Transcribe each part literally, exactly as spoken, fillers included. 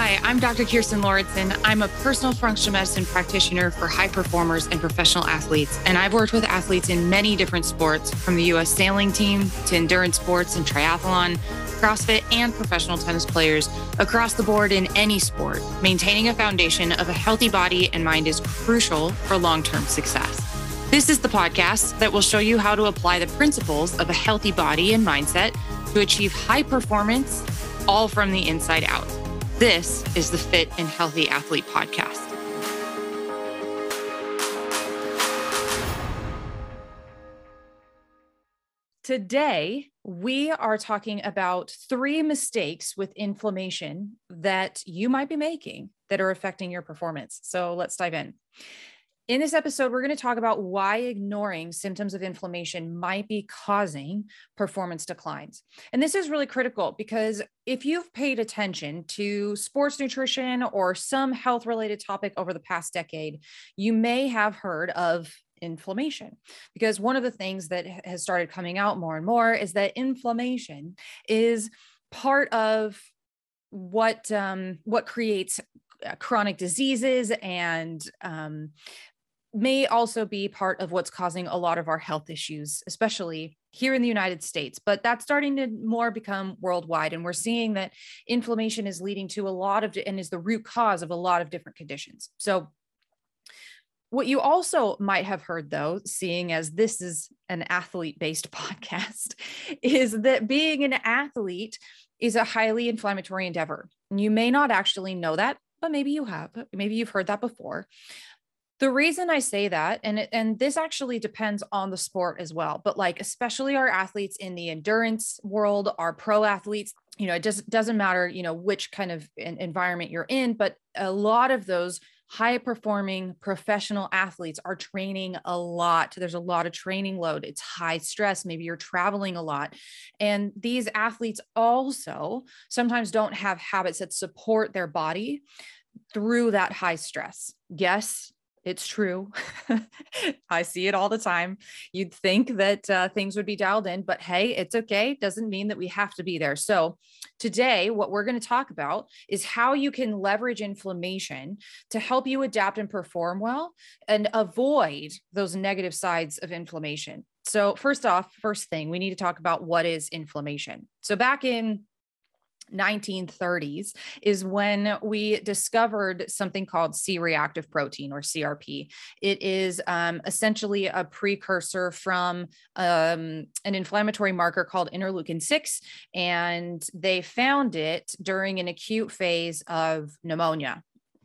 Hi, I'm Doctor Kirsten Lauritsen. I'm a personal functional medicine practitioner for high performers and professional athletes. And I've worked with athletes in many different sports, from the U S sailing team to endurance sports and triathlon, CrossFit, and professional tennis players across the board in any sport. Maintaining a foundation of a healthy body and mind is crucial for long-term success. This is the podcast that will show you how to apply the principles of a healthy body and mindset to achieve high performance, all from the inside out. This is the Fit and Healthy Athlete Podcast. Today, we are talking about three mistakes with inflammation that you might be making that are affecting your performance. So let's dive in. In this episode, we're going to talk about why ignoring symptoms of inflammation might be causing performance declines. And this is really critical because if you've paid attention to sports nutrition or some health-related topic over the past decade, you may have heard of inflammation, because one of the things that has started coming out more and more is that inflammation is part of what, um, what creates chronic diseases and um, may also be part of what's causing a lot of our health issues, especially here in the United States. But that's starting to more become worldwide. And we're seeing that inflammation is leading to a lot of, and is the root cause of a lot of different conditions. So what you also might have heard, though, seeing as this is an athlete-based podcast, is that being an athlete is a highly inflammatory endeavor. And you may not actually know that, but maybe you have. Maybe you've heard that before. The reason I say that, and, and this actually depends on the sport as well, but like, especially our athletes in the endurance world, our pro athletes, you know, it just doesn't matter, you know, which kind of environment you're in, but a lot of those high performing professional athletes are training a lot. There's a lot of training load. It's high stress. Maybe you're traveling a lot. And these athletes also sometimes don't have habits that support their body through that high stress. Yes, it's true. I see it all the time. You'd think that uh, things would be dialed in, but hey, it's okay. Doesn't mean that we have to be there. So today, what we're going to talk about is how you can leverage inflammation to help you adapt and perform well and avoid those negative sides of inflammation. So first off, first thing, we need to talk about what is inflammation. So back in nineteen thirties is when we discovered something called C-reactive protein, or C R P. It is um, essentially a precursor from um, an inflammatory marker called interleukin six, and they found it during an acute phase of pneumonia.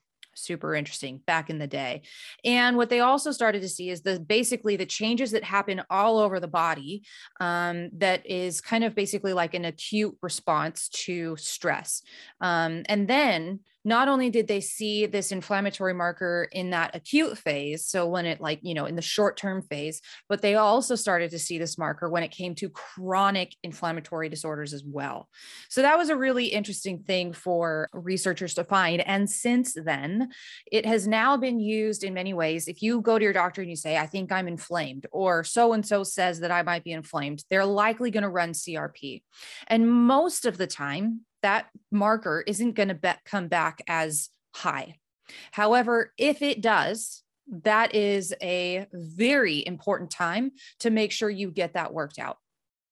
Super interesting back in the day. And what they also started to see is the basically the changes that happen all over the body um, that is kind of basically like an acute response to stress. Um, and then not only did they see this inflammatory marker in that acute phase, so when it like, you know, in the short-term phase, but they also started to see this marker when it came to chronic inflammatory disorders as well. So that was a really interesting thing for researchers to find. And since then, it has now been used in many ways. If you go to your doctor and you say, I think I'm inflamed, or so-and-so says that I might be inflamed, they're likely going to run C R P. And most of the time, that marker isn't going to be- come back as high. However, if it does, that is a very important time to make sure you get that worked out.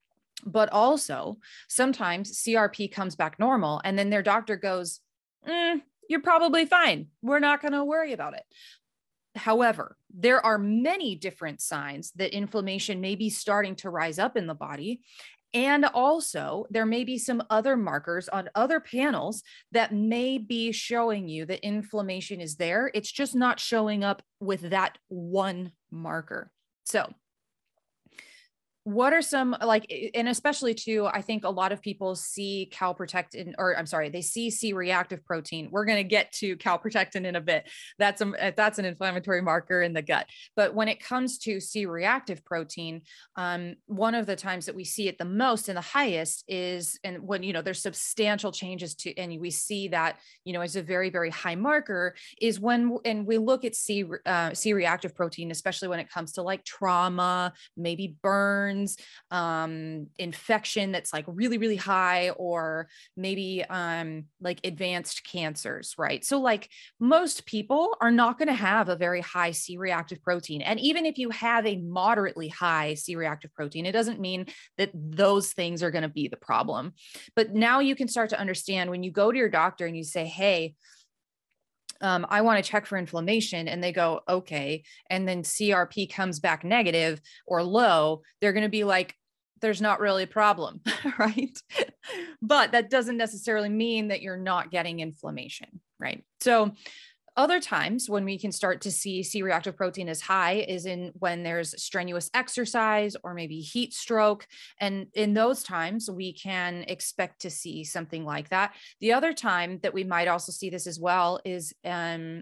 But also, sometimes C R P comes back normal, and then their doctor goes, mm, you're probably fine. We're not going to worry about it. However, there are many different signs that inflammation may be starting to rise up in the body. And also, there may be some other markers on other panels that may be showing you that inflammation is there. It's just not showing up with that one marker. So what are some, like, and especially too, I think a lot of people see calprotectin, or I'm sorry, they see C-reactive protein. We're going to get to calprotectin in a bit. That's a, that's an inflammatory marker in the gut. But when it comes to C-reactive protein, um, one of the times that we see it the most and the highest is, and when, you know, there's substantial changes to, and we see that, you know, as a very, very high marker, is when, and we look at C, uh, C-reactive protein, especially when it comes to like trauma, maybe burns, burns, um, infection that's like really, really high, or maybe um, like advanced cancers, right? So like most people are not going to have a very high C-reactive protein. And even if you have a moderately high C-reactive protein, it doesn't mean that those things are going to be the problem. But now you can start to understand when you go to your doctor and you say, hey, Um, I want to check for inflammation, and they go, okay. And then C R P comes back negative or low, they're going to be like, there's not really a problem, right? But that doesn't necessarily mean that you're not getting inflammation, right? So other times when we can start to see C-reactive protein as high is in when there's strenuous exercise or maybe heat stroke. And in those times, we can expect to see something like that. The other time that we might also see this as well is um,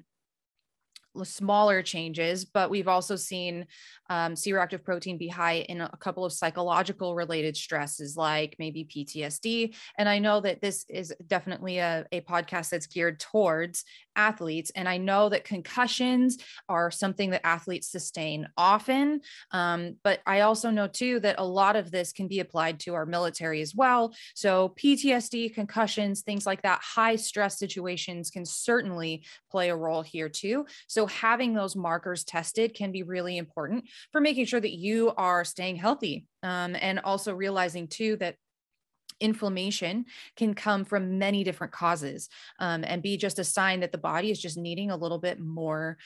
smaller changes, but we've also seen um, C-reactive protein be high in a couple of psychological related stresses, like maybe P T S D. And I know that this is definitely a, a podcast that's geared towards athletes. And I know that concussions are something that athletes sustain often. Um, but I also know too that a lot of this can be applied to our military as well. So P T S D, concussions, things like that, high stress situations can certainly play a role here too. So having those markers tested can be really important for making sure that you are staying healthy. Um, and also realizing too that inflammation can come from many different causes, um, and be just a sign that the body is just needing a little bit more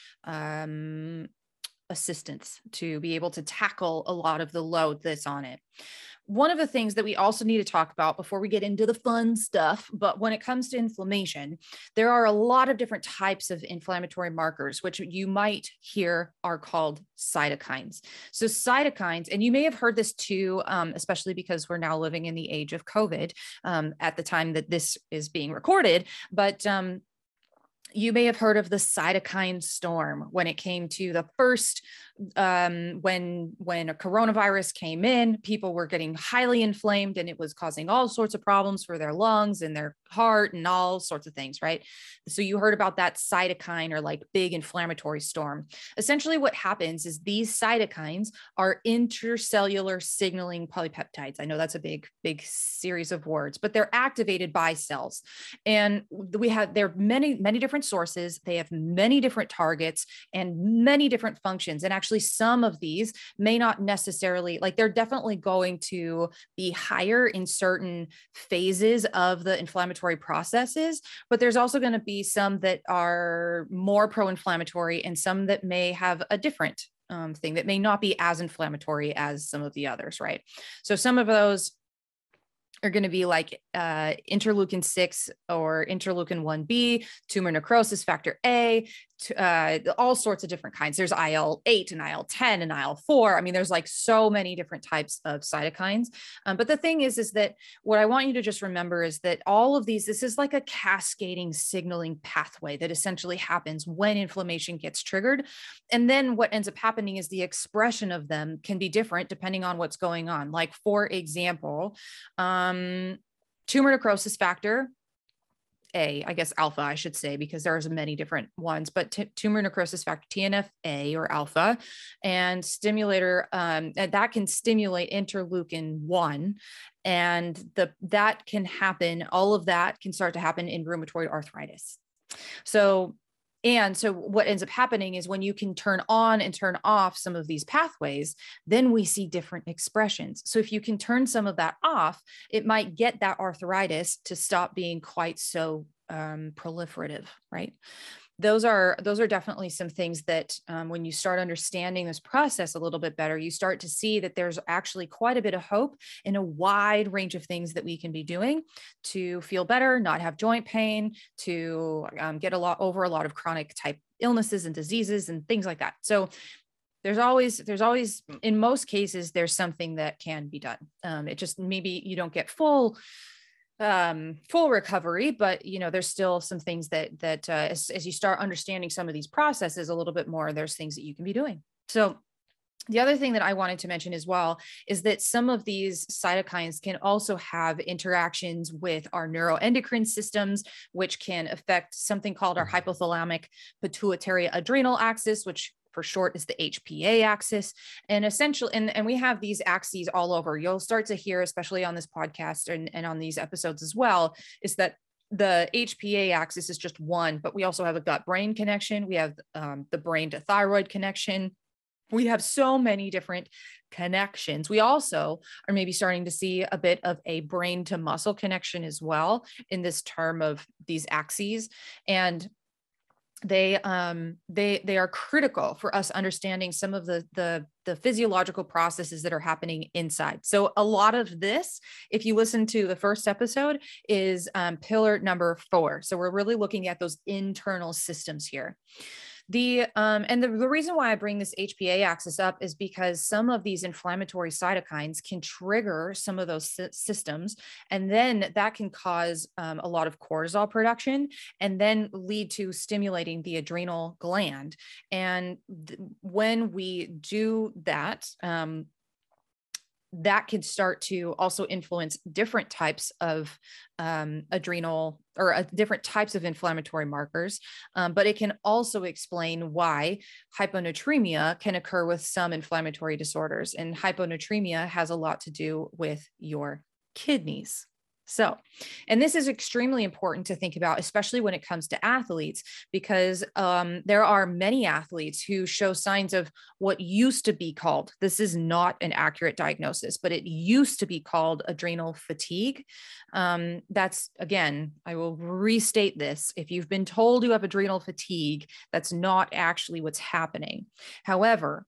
um, assistance to be able to tackle a lot of the load that's on it. One of the things that we also need to talk about before we get into the fun stuff, but when it comes to inflammation, there are a lot of different types of inflammatory markers, which you might hear are called cytokines. So cytokines, and you may have heard this too, um, especially because we're now living in the age of COVID um, at the time that this is being recorded, but um, you may have heard of the cytokine storm when it came to the first, um, when, when a coronavirus came in, people were getting highly inflamed and it was causing all sorts of problems for their lungs and their heart and all sorts of things, right? So you heard about that cytokine or like big inflammatory storm. Essentially what happens is these cytokines are intercellular signaling polypeptides. I know that's a big, big series of words, but they're activated by cells. And we have, there are many, many different sources. They have many different targets and many different functions. And actually some of these may not necessarily, like they're definitely going to be higher in certain phases of the inflammatory processes, but there's also going to be some that are more pro-inflammatory and some that may have a different um, thing that may not be as inflammatory as some of the others, right? So some of those are going to be like uh, interleukin six or interleukin one B, tumor necrosis factor A, uh, all sorts of different kinds. There's I L eight and I L ten and I L four. I mean, there's like so many different types of cytokines. Um, but the thing is, is that what I want you to just remember is that all of these, this is like a cascading signaling pathway that essentially happens when inflammation gets triggered. And then what ends up happening is the expression of them can be different depending on what's going on. Like, for example, um, tumor necrosis factor A, I guess alpha, I should say, because there's many different ones, but t- tumor necrosis factor, T N F A or alpha, and stimulator, um, and that can stimulate interleukin one. And the, that can happen, all of that can start to happen in rheumatoid arthritis. So And so what ends up happening is when you can turn on and turn off some of these pathways, then we see different expressions. So if you can turn some of that off, it might get that arthritis to stop being quite so um, proliferative, right? Those are, those are definitely some things that um, when you start understanding this process a little bit better, you start to see that there's actually quite a bit of hope in a wide range of things that we can be doing to feel better, not have joint pain, to um, get a lot over a lot of chronic type illnesses and diseases and things like that. So there's always, there's always, in most cases, there's something that can be done. Um, it just, maybe you don't get full um, full recovery, but you know, there's still some things that, that, uh, as, as you start understanding some of these processes a little bit more, there's things that you can be doing. So the other thing that I wanted to mention as well is that some of these cytokines can also have interactions with our neuroendocrine systems, which can affect something called our hypothalamic pituitary adrenal axis, which for short is the H P A axis. And essentially, and, and we have these axes all over. You'll start to hear, especially on this podcast and, and on these episodes as well, is that the H P A axis is just one, but we also have a gut-brain connection. We have um, the brain to thyroid connection. We have so many different connections. We also are maybe starting to see a bit of a brain to muscle connection as well in this term of these axes. And they um they they are critical for us understanding some of the the the physiological processes that are happening inside. So a lot of this, if you listen to the first episode, is um, pillar number four. So we're really looking at those internal systems here. The um, and the, the reason why I bring this H P A axis up is because some of these inflammatory cytokines can trigger some of those sy- systems, and then that can cause um, a lot of cortisol production, and then lead to stimulating the adrenal gland. And th- when we do that, um, that could start to also influence different types of um, adrenal or uh, different types of inflammatory markers. Um, but it can also explain why hyponatremia can occur with some inflammatory disorders. And hyponatremia has a lot to do with your kidneys. So, and this is extremely important to think about, especially when it comes to athletes, because um, there are many athletes who show signs of what used to be called, this is not an accurate diagnosis, but it used to be called adrenal fatigue. Um, that's, again, I will restate this. If you've been told you have adrenal fatigue, that's not actually what's happening. However,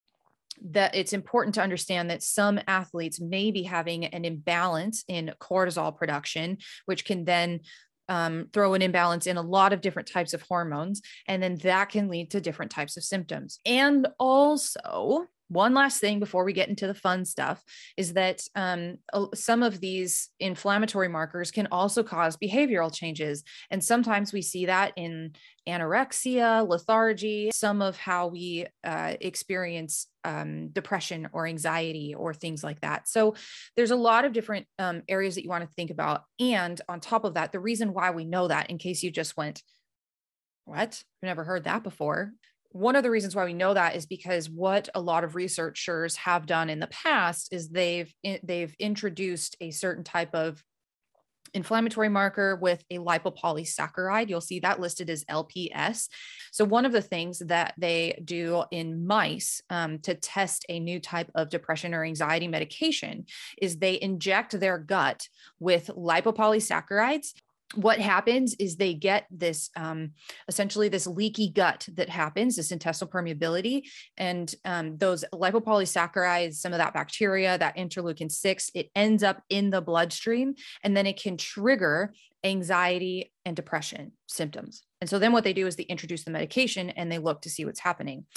that it's important to understand that some athletes may be having an imbalance in cortisol production, which can then um, throw an imbalance in a lot of different types of hormones. And then that can lead to different types of symptoms. And also, one last thing before we get into the fun stuff is that um, some of these inflammatory markers can also cause behavioral changes. And sometimes we see that in anorexia, lethargy, some of how we uh, experience um, depression or anxiety or things like that. So there's a lot of different um, areas that you want to think about. And on top of that, the reason why we know that, in case you just went, what? I've never heard that before. One of the reasons why we know that is because what a lot of researchers have done in the past is they've they've introduced a certain type of inflammatory marker with a lipopolysaccharide. You'll see that listed as L P S. So one of the things that they do in mice um, to test a new type of depression or anxiety medication is they inject their gut with lipopolysaccharides. What happens is they get this, um, essentially this leaky gut that happens, this intestinal permeability, and um, those lipopolysaccharides, some of that bacteria, that interleukin six, it ends up in the bloodstream, and then it can trigger anxiety and depression symptoms. And so then what they do is they introduce the medication and they look to see what's happening.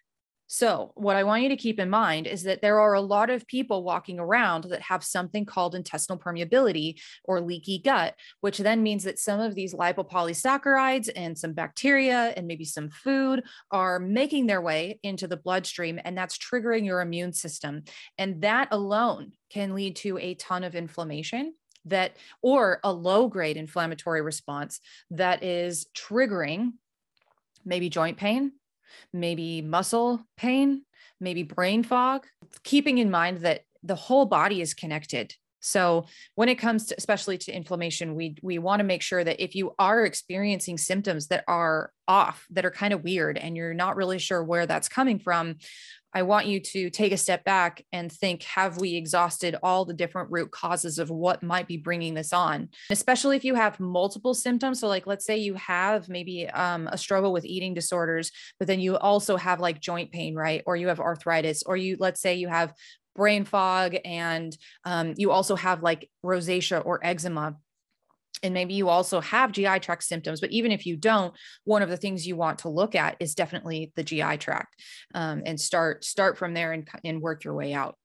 So what I want you to keep in mind is that there are a lot of people walking around that have something called intestinal permeability or leaky gut, which then means that some of these lipopolysaccharides and some bacteria and maybe some food are making their way into the bloodstream, and that's triggering your immune system. And that alone can lead to a ton of inflammation that, or a low grade inflammatory response that is triggering maybe joint pain, maybe muscle pain, maybe brain fog, keeping in mind that the whole body is connected. So when it comes to, especially to inflammation, we, we want to make sure that if you are experiencing symptoms that are off, that are kind of weird, and you're not really sure where that's coming from, I want you to take a step back and think, have we exhausted all the different root causes of what might be bringing this on? Especially if you have multiple symptoms. So like, let's say you have maybe um, a struggle with eating disorders, but then you also have like joint pain, right? Or you have arthritis, or you, let's say you have brain fog, and um, you also have like rosacea or eczema. And maybe you also have G I tract symptoms, but even if you don't, one of the things you want to look at is definitely the G I tract, um, and start, start from there and, and work your way out.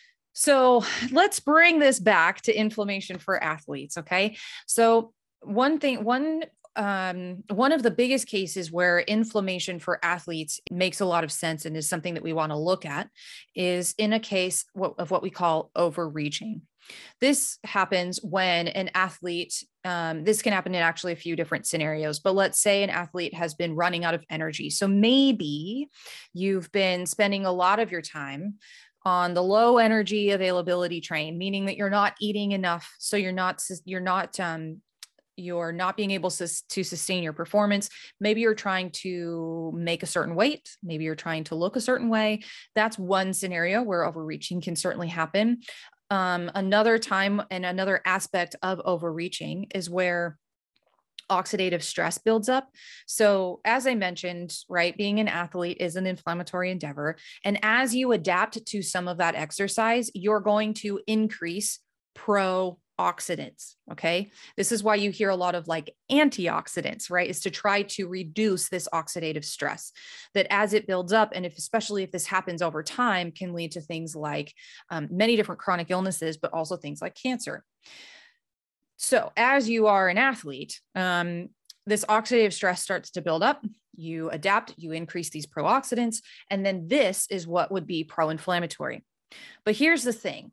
So let's bring this back to inflammation for athletes. Okay. So one thing, one um, one of the biggest cases where inflammation for athletes makes a lot of sense and is something that we want to look at is in a case of what we call overreaching. This happens when an athlete, um, this can happen in actually a few different scenarios, but let's say an athlete has been running out of energy. So maybe you've been spending a lot of your time on the low energy availability train, meaning that you're not eating enough. So you're not, you're not, um, you're not being able to, to sustain your performance. Maybe you're trying to make a certain weight. Maybe you're trying to look a certain way. That's one scenario where overreaching can certainly happen. Um, another time and another aspect of overreaching is where oxidative stress builds up. So as I mentioned, right, being an athlete is an inflammatory endeavor. And as you adapt to some of that exercise, you're going to increase pro-oxidants. Okay. This is why you hear a lot of like antioxidants, right? Is to try to reduce this oxidative stress that as it builds up. And if, especially if this happens over time, can lead to things like um, many different chronic illnesses, but also things like cancer. So as you are an athlete, um, this oxidative stress starts to build up, you adapt, you increase these pro-oxidants, and then this is what would be pro-inflammatory. But here's the thing.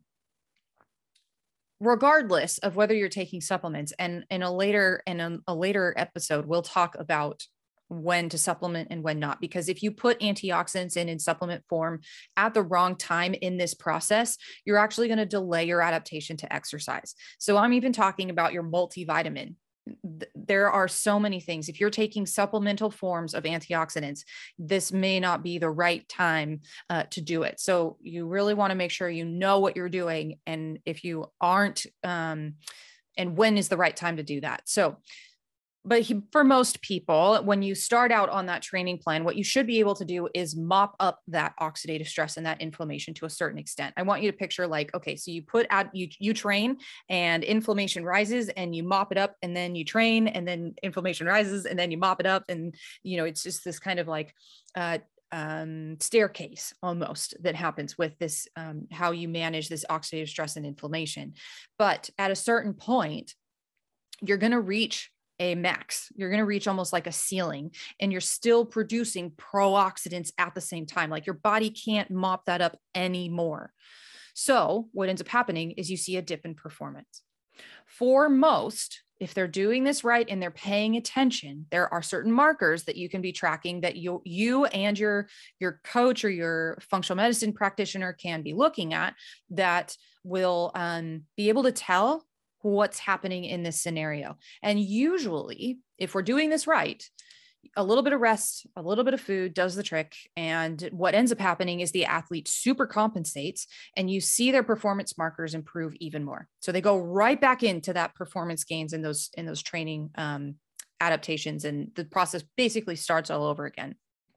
Regardless of whether you're taking supplements, and in a later in a, a later episode, we'll talk about when to supplement and when not, because if you put antioxidants in in supplement form at the wrong time in this process, you're actually going to delay your adaptation to exercise. So I'm even talking about your multivitamin. There are so many things. If you're taking supplemental forms of antioxidants, this may not be the right time uh, to do it. So you really want to make sure you know what you're doing. And if you aren't, um, and when is the right time to do that. So But he, for most people, when you start out on that training plan, what you should be able to do is mop up that oxidative stress and that inflammation to a certain extent. I want you to picture like, okay, so you put out, you, you train and inflammation rises and you mop it up, and then you train and then inflammation rises and then you mop it up. And, you know, it's just this kind of like, uh, um, staircase almost that happens with this, um, how you manage this oxidative stress and inflammation. But at a certain point, you're going to reach a max. You're going to reach almost like a ceiling, and you're still producing pro-oxidants at the same time. Like your body can't mop that up anymore. So what ends up happening is you see a dip in performance. For most, if they're doing this right and they're paying attention, there are certain markers that you can be tracking that you, you and your, your coach or your functional medicine practitioner can be looking at that will um, be able to tell what's happening in this scenario. And usually, if we're doing this right, a little bit of rest, a little bit of food does the trick. And what ends up happening is the athlete super compensates and you see their performance markers improve even more. So they go right back into that performance gains in those, in those training um, adaptations. And the process basically starts all over again.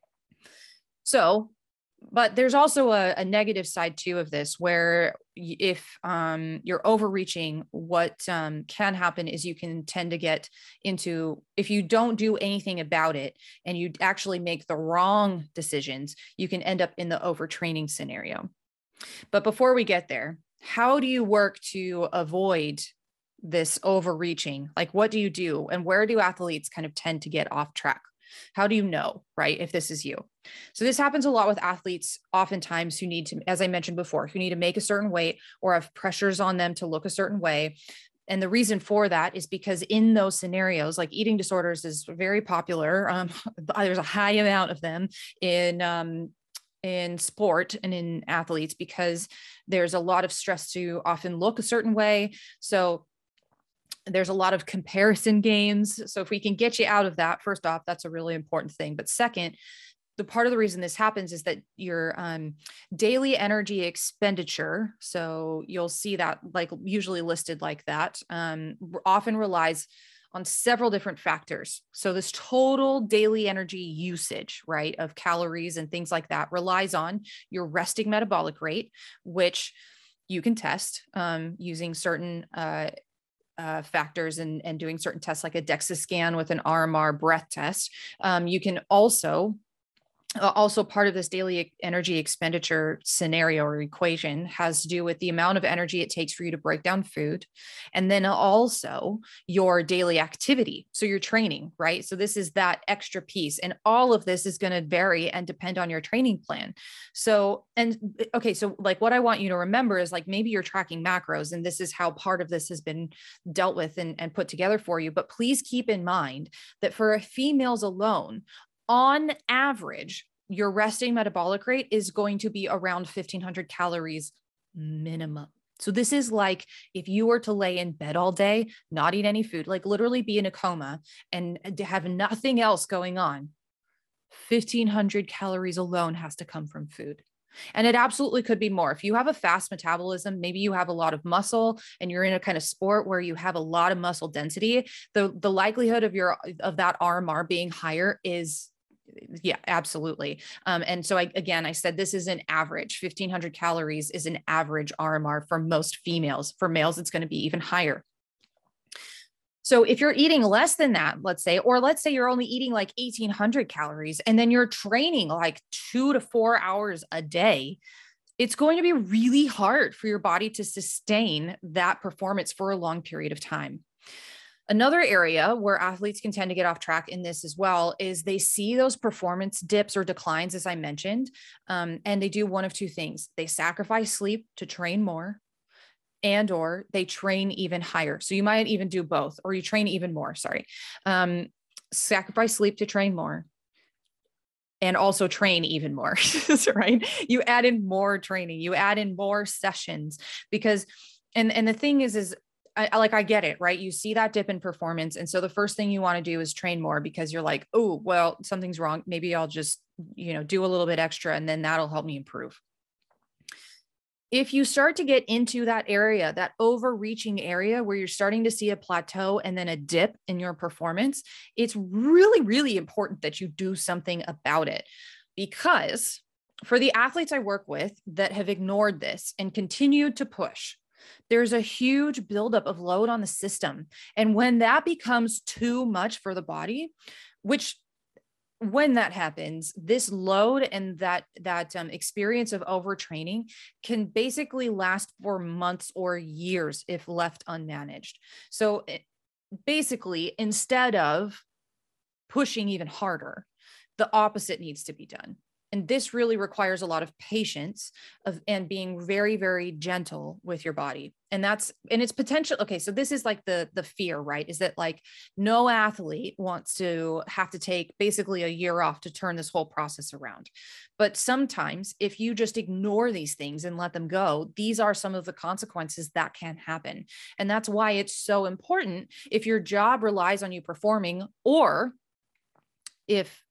So But there's also a, a negative side too of this, where if um, you're overreaching, what um, can happen is you can tend to get into, if you don't do anything about it and you actually make the wrong decisions, you can end up in the overtraining scenario. But before we get there, how do you work to avoid this overreaching? Like, what do you do? And where do athletes kind of tend to get off track? How do you know, right, if this is you? So this happens a lot with athletes, oftentimes who need to, as I mentioned before, who need to make a certain weight or have pressures on them to look a certain way. And the reason for that is because in those scenarios, like eating disorders is very popular. Um, there's a high amount of them in, um, in sport and in athletes because there's a lot of stress to often look a certain way. So there's a lot of comparison games. So if we can get you out of that, first off, that's a really important thing. But second, the part of the reason this happens is that your um, daily energy expenditure, so you'll see that like usually listed like that, um, often relies on several different factors. So this total daily energy usage, right, of calories and things like that relies on your resting metabolic rate, which you can test um, using certain uh, Uh, factors and, and doing certain tests like a DEXA scan with an R M R breath test. Um, you can also Uh, also, part of this daily energy expenditure scenario or equation has to do with the amount of energy it takes for you to break down food, and then also your daily activity. So your training, right? So this is that extra piece, and all of this is going to vary and depend on your training plan. So, and okay, so like what I want you to remember is like maybe you're tracking macros, and this is how part of this has been dealt with and, and put together for you. But please keep in mind that for females alone, on average, your resting metabolic rate is going to be around fifteen hundred calories minimum. So this is like if you were to lay in bed all day, not eat any food, like literally be in a coma and have nothing else going on, fifteen hundred calories alone has to come from food. And it absolutely could be more. If you have a fast metabolism, maybe you have a lot of muscle and you're in a kind of sport where you have a lot of muscle density, the, the likelihood of your, of that R M R being higher is, yeah, absolutely. Um, and so I, again, I said, this is an average. fifteen hundred calories is an average R M R for most females. For males, it's going to be even higher. So if you're eating less than that, let's say, or let's say you're only eating like eighteen hundred calories, and then you're training like two to four hours a day, it's going to be really hard for your body to sustain that performance for a long period of time. Another area where athletes can tend to get off track in this as well is they see those performance dips or declines, as I mentioned, um, and they do one of two things. They sacrifice sleep to train more, and or they train even higher. So you might even do both, or you train even more, sorry. Um, sacrifice sleep to train more, and also train even more, right? You add in more training, you add in more sessions because, and, and the thing is, is I, like, I get it, right? You see that dip in performance. And so the first thing you want to do is train more because you're like, oh, well, something's wrong. Maybe I'll just, you know, do a little bit extra and then that'll help me improve. If you start to get into that area, that overreaching area where you're starting to see a plateau and then a dip in your performance, it's really, really important that you do something about it. Because for the athletes I work with that have ignored this and continued to push, there's a huge buildup of load on the system. And when that becomes too much for the body, which when that happens, this load and that, that um, experience of overtraining can basically last for months or years if left unmanaged. So it, basically, instead of pushing even harder, the opposite needs to be done. And this really requires a lot of patience of, and being very, very gentle with your body. And that's, and it's potential. Okay. So this is like the, the fear, right? Is that like no athlete wants to have to take basically a year off to turn this whole process around. But sometimes if you just ignore these things and let them go, these are some of the consequences that can happen. And that's why it's so important if your job relies on you performing, or if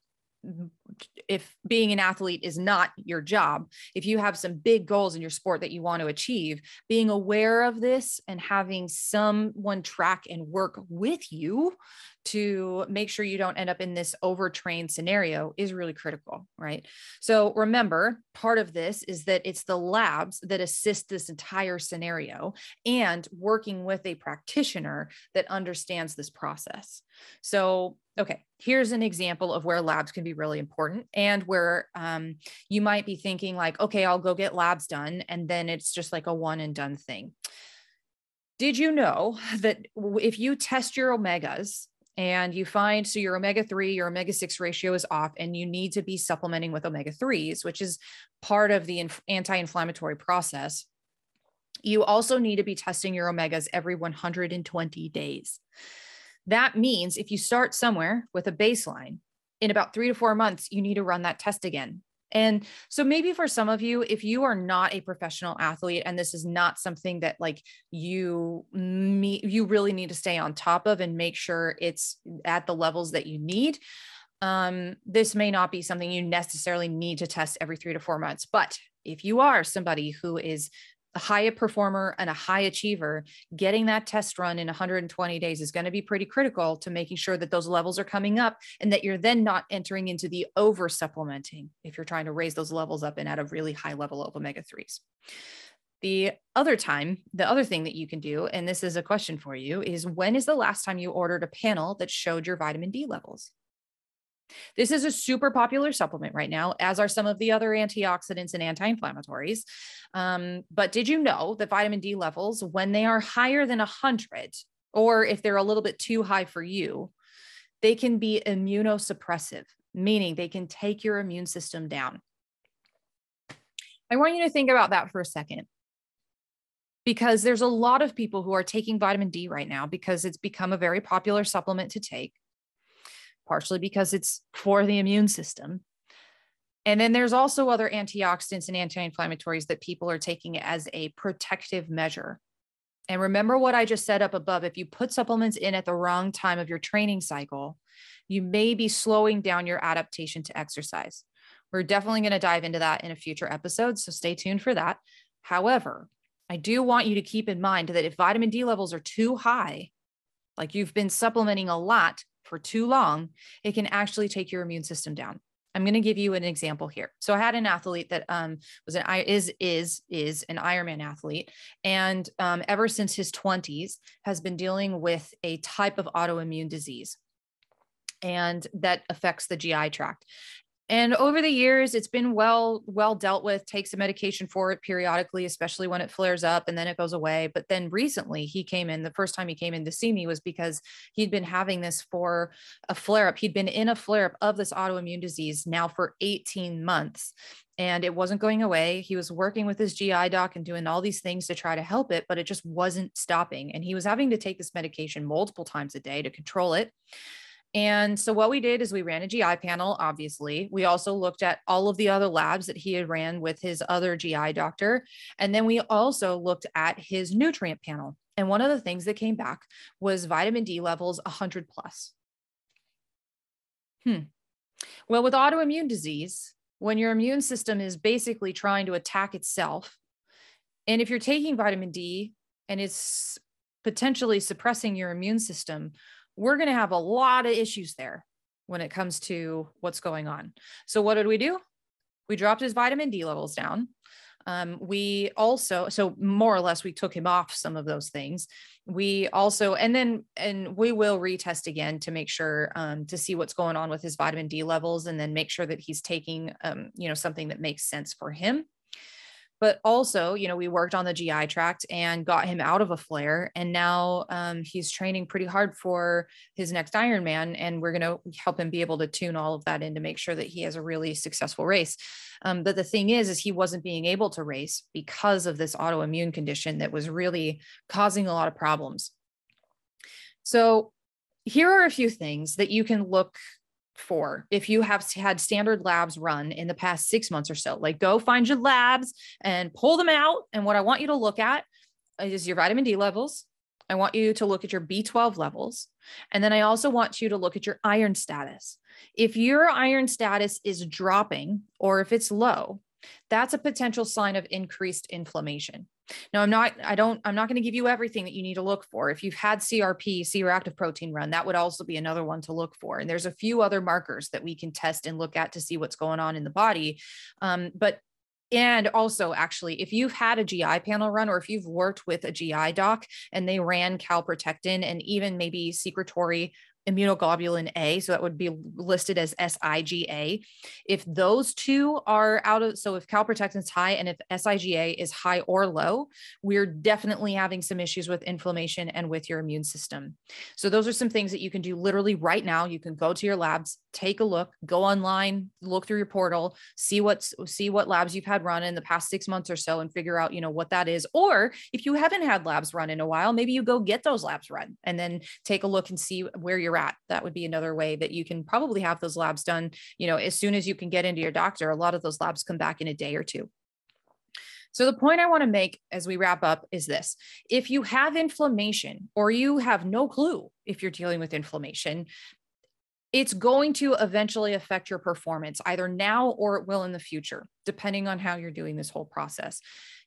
if being an athlete is not your job, if you have some big goals in your sport that you want to achieve, being aware of this and having someone track and work with you to make sure you don't end up in this overtrained scenario is really critical, right? So remember, part of this is that it's the labs that assist this entire scenario and working with a practitioner that understands this process. So okay, here's an example of where labs can be really important and where um, you might be thinking like, okay, I'll go get labs done. And then it's just like a one and done thing. Did you know that if you test your omegas and you find, so your omega three, your omega six ratio is off and you need to be supplementing with omega threes, which is part of the anti-inflammatory process, you also need to be testing your omegas every one hundred twenty days. That means if you start somewhere with a baseline, in about three to four months, you need to run that test again. And so maybe for some of you, if you are not a professional athlete and this is not something that like you me, you really need to stay on top of and make sure it's at the levels that you need, um, this may not be something you necessarily need to test every three to four months. But if you are somebody who is a high performer and a high achiever, getting that test run in one hundred twenty days is going to be pretty critical to making sure that those levels are coming up and that you're then not entering into the over supplementing if you're trying to raise those levels up and at a really high level of omega threes. The other time, the other thing that you can do, and this is a question for you, is when is the last time you ordered a panel that showed your vitamin D levels? This is a super popular supplement right now, as are some of the other antioxidants and anti-inflammatories. Um, but did you know that vitamin D levels, when they are higher than one hundred, or if they're a little bit too high for you, they can be immunosuppressive, meaning they can take your immune system down. I want you to think about that for a second, because there's a lot of people who are taking vitamin D right now because it's become a very popular supplement to take, partially because it's for the immune system. And then there's also other antioxidants and anti-inflammatories that people are taking as a protective measure. And remember what I just said up above, if you put supplements in at the wrong time of your training cycle, you may be slowing down your adaptation to exercise. We're definitely going to dive into that in a future episode, so stay tuned for that. However, I do want you to keep in mind that if vitamin D levels are too high, like you've been supplementing a lot for too long, it can actually take your immune system down. I'm going to give you an example here. So I had an athlete that um, was an is is is an Ironman athlete, and um, ever since his twenties has been dealing with a type of autoimmune disease, and that affects the G I tract. And over the years, it's been well, well dealt with, takes a medication for it periodically, especially when it flares up and then it goes away. But then recently he came in, the first time he came in to see me was because he'd been having this for a flare up. He'd been in a flare up of this autoimmune disease now for eighteen months. And it wasn't going away. He was working with his G I doc and doing all these things to try to help it, but it just wasn't stopping. And he was having to take this medication multiple times a day to control it. And so what we did is we ran a G I panel, obviously. We also looked at all of the other labs that he had ran with his other G I doctor. And then we also looked at his nutrient panel. And one of the things that came back was vitamin D levels one hundred plus. Hmm. Well, with autoimmune disease, when your immune system is basically trying to attack itself, and if you're taking vitamin D and it's potentially suppressing your immune system, we're going to have a lot of issues there when it comes to what's going on. So what did we do? We dropped his vitamin D levels down. Um, we also, so more or less, we took him off some of those things. We also, and then, and we will retest again to make sure, um, to see what's going on with his vitamin D levels, and then make sure that he's taking, um, you know, something that makes sense for him. But also, you know, we worked on the G I tract and got him out of a flare. And now um, he's training pretty hard for his next Ironman. And we're going to help him be able to tune all of that in to make sure that he has a really successful race. Um, but the thing is, is he wasn't being able to race because of this autoimmune condition that was really causing a lot of problems. So here are a few things that you can look for if you have had standard labs run in the past six months or so. Like, go find your labs and pull them out. And what I want you to look at is your vitamin D levels. I want you to look at your B twelve levels. And then I also want you to look at your iron status. If your iron status is dropping, or if it's low, that's a potential sign of increased inflammation. Now, I'm not, I don't, I'm not going to give you everything that you need to look for. If you've had C R P, C-reactive protein run, that would also be another one to look for. And there's a few other markers that we can test and look at to see what's going on in the body. Um, but And also, actually, if you've had a G I panel run, or if you've worked with a G I doc and they ran calprotectin and even maybe secretory immunoglobulin A, so that would be listed as S I G A. If those two are out of, so if calprotectin is high and if S I G A is high or low, we're definitely having some issues with inflammation and with your immune system. So those are some things that you can do literally right now. You can go to your labs, take a look, go online, look through your portal, see what's, see what labs you've had run in the past six months or so, and figure out, you know, what that is. Or if you haven't had labs run in a while, maybe you go get those labs run and then take a look and see where you're at. That would be another way that you can probably have those labs done. You know, as soon as you can get into your doctor, a lot of those labs come back in a day or two. So the point I want to make as we wrap up is this: if you have inflammation, or you have no clue if you're dealing with inflammation, it's going to eventually affect your performance, either now or it will in the future, depending on how you're doing this whole process.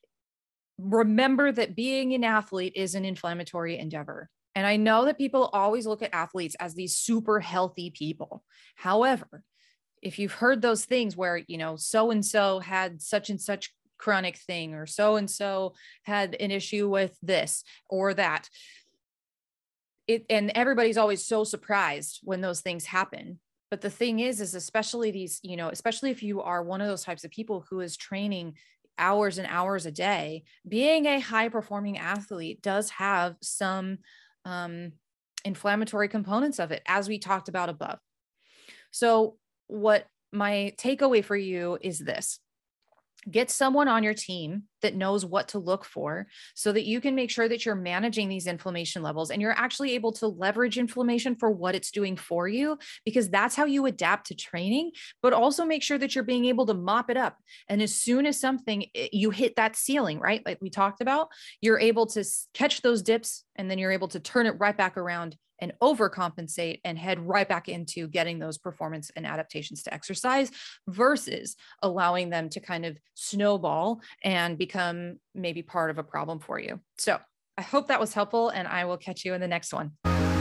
Remember that being an athlete is an inflammatory endeavor. And I know that people always look at athletes as these super healthy people. However, if you've heard those things where, you know, so-and-so had such and such chronic thing, or so-and-so had an issue with this or that, it, and everybody's always so surprised when those things happen. But the thing is, is especially these, you know, especially if you are one of those types of people who is training hours and hours a day, being a high performing athlete does have some um, inflammatory components of it, as we talked about above. So what my takeaway for you is this: get someone on your team that knows what to look for so that you can make sure that you're managing these inflammation levels and you're actually able to leverage inflammation for what it's doing for you, because that's how you adapt to training, but also make sure that you're being able to mop it up. And as soon as something, you hit that ceiling, right? Like we talked about, you're able to catch those dips and then you're able to turn it right back around and overcompensate and head right back into getting those performance and adaptations to exercise, versus allowing them to kind of snowball and become maybe part of a problem for you. So I hope that was helpful, and I will catch you in the next one.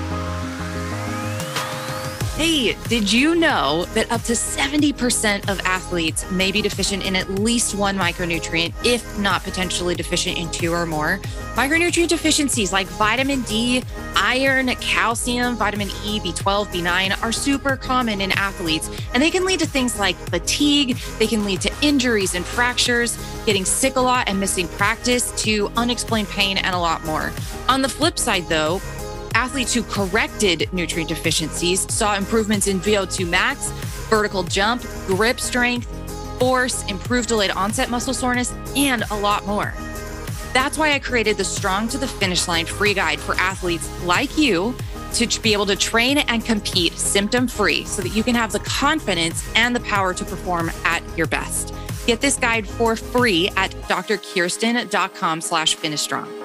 Hey, did you know that up to seventy percent of athletes may be deficient in at least one micronutrient, if not potentially deficient in two or more? Micronutrient deficiencies like vitamin D, iron, calcium, vitamin E, B twelve, B nine are super common in athletes, and they can lead to things like fatigue. They can lead to injuries and fractures, getting sick a lot and missing practice, to unexplained pain, and a lot more. On the flip side, though, athletes who corrected nutrient deficiencies saw improvements in V O two max, vertical jump, grip strength, force, improved delayed onset muscle soreness, and a lot more. That's why I created the Strong to the Finish Line free guide for athletes like you to be able to train and compete symptom-free so that you can have the confidence and the power to perform at your best. Get this guide for free at drkirsten.com slash finish strong.